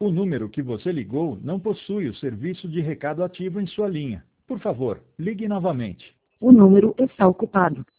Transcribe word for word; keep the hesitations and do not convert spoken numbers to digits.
O número que você ligou não possui o serviço de recado ativo em sua linha. Por favor, ligue novamente. O número está ocupado.